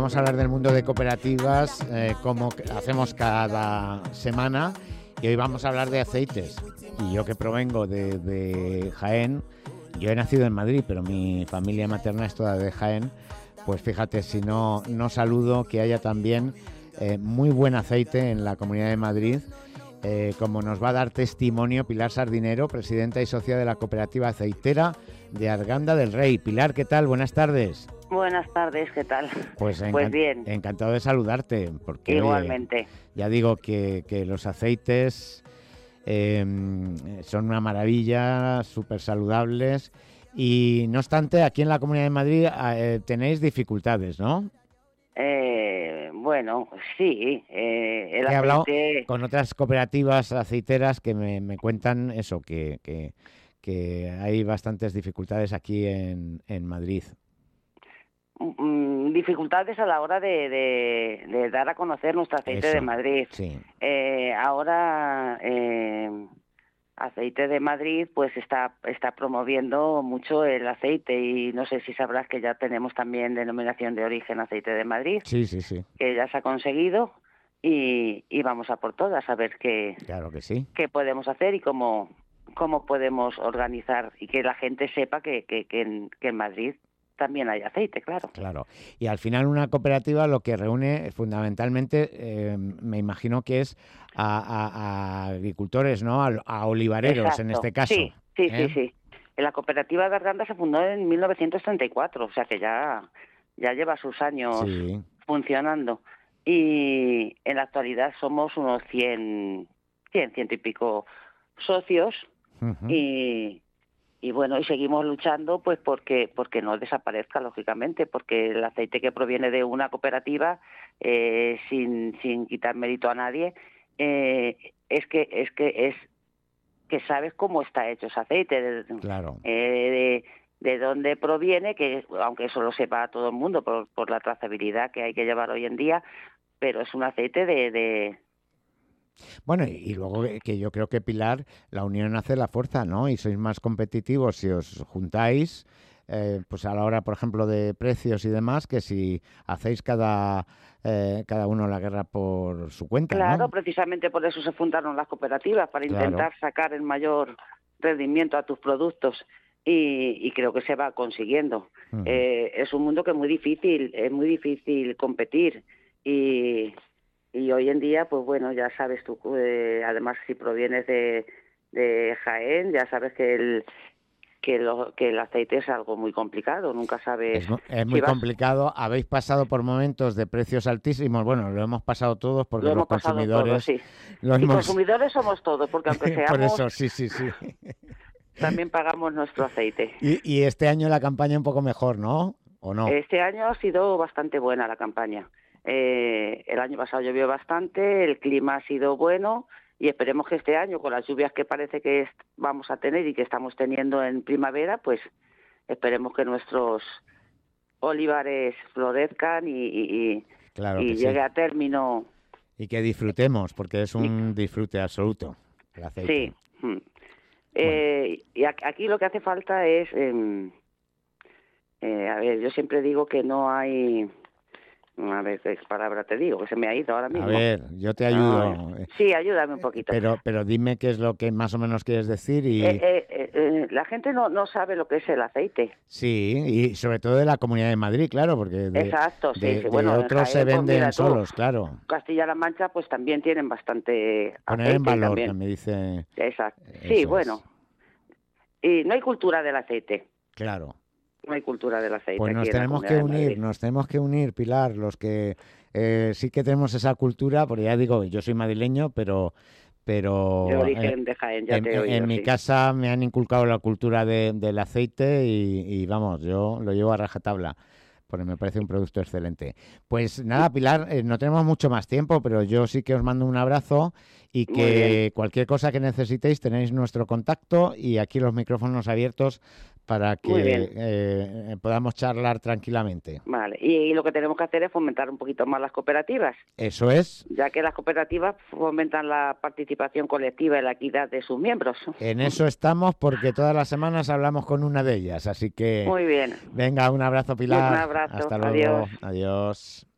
vamos a hablar del mundo de cooperativas, como hacemos cada semana, y hoy vamos a hablar de aceites. Y yo que provengo de Jaén, yo he nacido en Madrid, pero mi familia materna es toda de Jaén, pues fíjate, si no saludo que haya también muy buen aceite en la Comunidad de Madrid, como nos va a dar testimonio Pilar Sardinero, presidenta y socia de la cooperativa aceitera de Arganda del Rey. Pilar, ¿qué tal? Buenas tardes. Buenas tardes, ¿qué tal? Pues bien. Encantado de saludarte. Porque, igualmente. Oye, ya digo que los aceites son una maravilla, súper saludables. Y no obstante, aquí en la Comunidad de Madrid tenéis dificultades, ¿no? Bueno, sí. El aceite... He hablado con otras cooperativas aceiteras que me cuentan eso, que hay bastantes dificultades aquí en Madrid. Dificultades a la hora de dar a conocer nuestro aceite de Madrid. Sí. Ahora Aceite de Madrid pues está promoviendo mucho el aceite, y no sé si sabrás que ya tenemos también denominación de origen Aceite de Madrid. Sí. Que ya se ha conseguido, y vamos a por todas a ver qué podemos hacer y cómo podemos organizar, y que la gente sepa que en Madrid también hay aceite, claro. Claro. Y al final una cooperativa lo que reúne fundamentalmente, me imagino que es a agricultores, ¿no? A olivareros. Exacto. En este caso. Sí. La cooperativa de Arganda se fundó en 1934, o sea que ya lleva sus años funcionando. Y en la actualidad somos unos 100 y pico socios. Uh-huh. Y bueno, y seguimos luchando pues porque no desaparezca, lógicamente, porque el aceite que proviene de una cooperativa, sin quitar mérito a nadie, es que sabes cómo está hecho ese aceite, claro. De dónde proviene, que aunque eso lo sepa todo el mundo por la trazabilidad que hay que llevar hoy en día, pero es un aceite de... Bueno, y luego que yo creo que, Pilar, la unión hace la fuerza, ¿no? Y sois más competitivos si os juntáis, pues a la hora, por ejemplo, de precios y demás, que si hacéis cada uno la guerra por su cuenta, Claro, ¿no? Precisamente por eso se fundaron las cooperativas, para intentar sacar el mayor rendimiento a tus productos, y creo que se va consiguiendo. Uh-huh. Es un mundo que es muy difícil competir, y hoy en día, pues bueno, ya sabes tú, además si provienes de Jaén, ya sabes que el aceite es algo muy complicado, nunca sabes... Es muy complicado, habéis pasado por momentos de precios altísimos, bueno, lo hemos pasado todos porque los consumidores... Todos, sí. Consumidores somos todos, porque aunque seamos... Por eso, sí. También pagamos nuestro aceite. Y este año la campaña un poco mejor, ¿no? ¿O no? Este año ha sido bastante buena la campaña. El año pasado llovió bastante, el clima ha sido bueno, y esperemos que este año, con las lluvias que parece que vamos a tener y que estamos teniendo en primavera, pues esperemos que nuestros olivares florezcan y llegue a término. Y que disfrutemos, porque es un disfrute absoluto el aceite. Sí. Y aquí lo que hace falta es... yo siempre digo que no hay... A ver qué palabra te digo, que se me ha ido ahora mismo. A ver, yo te ayudo. Sí, ayúdame un poquito. Pero dime qué es lo que más o menos quieres decir. La gente no sabe lo que es el aceite. Sí, y sobre todo de la Comunidad de Madrid, claro, porque Exacto, sí. Bueno, otros se venden solos, claro. Castilla-La Mancha pues también tienen bastante poner aceite en valor, también. Que me dice... Exacto. Sí, bueno. Y no hay cultura del aceite. Claro. No hay cultura del aceite. Pues nos tenemos que unir, Pilar, los que sí que tenemos esa cultura, porque ya digo, yo soy madrileño, pero de origen de Jaén, ya te he oído, en mi casa me han inculcado la cultura del aceite y vamos, yo lo llevo a rajatabla, porque me parece un producto excelente. Pues nada, Pilar, no tenemos mucho más tiempo, pero yo sí que os mando un abrazo, y que cualquier cosa que necesitéis tenéis nuestro contacto, y aquí los micrófonos abiertos para que podamos charlar tranquilamente. Vale, y lo que tenemos que hacer es fomentar un poquito más las cooperativas. Eso es. Ya que las cooperativas fomentan la participación colectiva y la equidad de sus miembros. En eso estamos, porque todas las semanas hablamos con una de ellas, así que... Muy bien. Venga, un abrazo, Pilar. Un abrazo. Hasta luego. Adiós.